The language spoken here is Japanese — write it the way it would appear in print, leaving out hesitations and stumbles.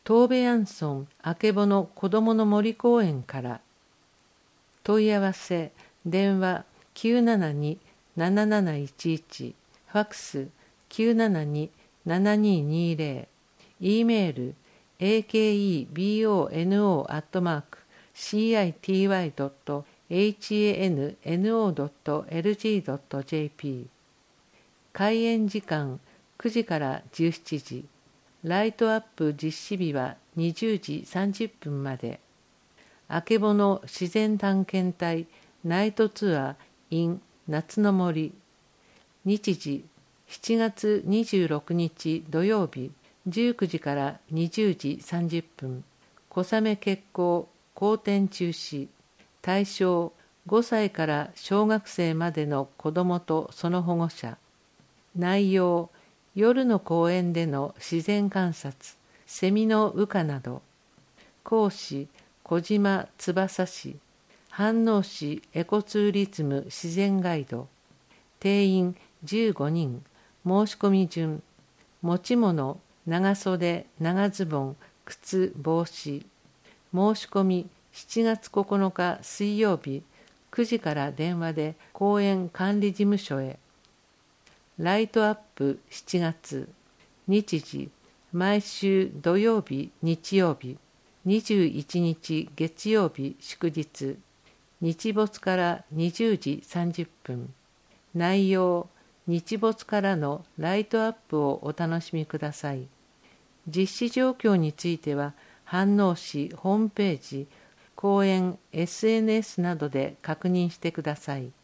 東部ヤンソンあけぼの子どもの森公園から。問い合わせ電話 972-7711 ファックス 972-7220 E メール akebono@city.hanno.lg.jp 開演時間9時から17時。ライトアップ実施日は20時30分まで。あけぼの自然探検隊ナイトツアー in 夏の森。日時7月26日土曜日19時から20時30分。小雨決行、後転中止。対象5歳から小学生までの子どもとその保護者。内容夜の公園での自然観察、セミの羽化など。講師小島翼氏、飯能市エコツーリズム自然ガイド。定員15人。申し込み順。持ち物長袖、長ズボン、靴、帽子。申し込み7月9日水曜日9時から電話で公園管理事務所へ。ライトアップ7月。日時毎週土曜日日曜日21日月曜日祝日。日没から20時30分。内容日没からのライトアップをお楽しみください。実施状況については飯能市ホームページ、公園 SNS などで確認してください。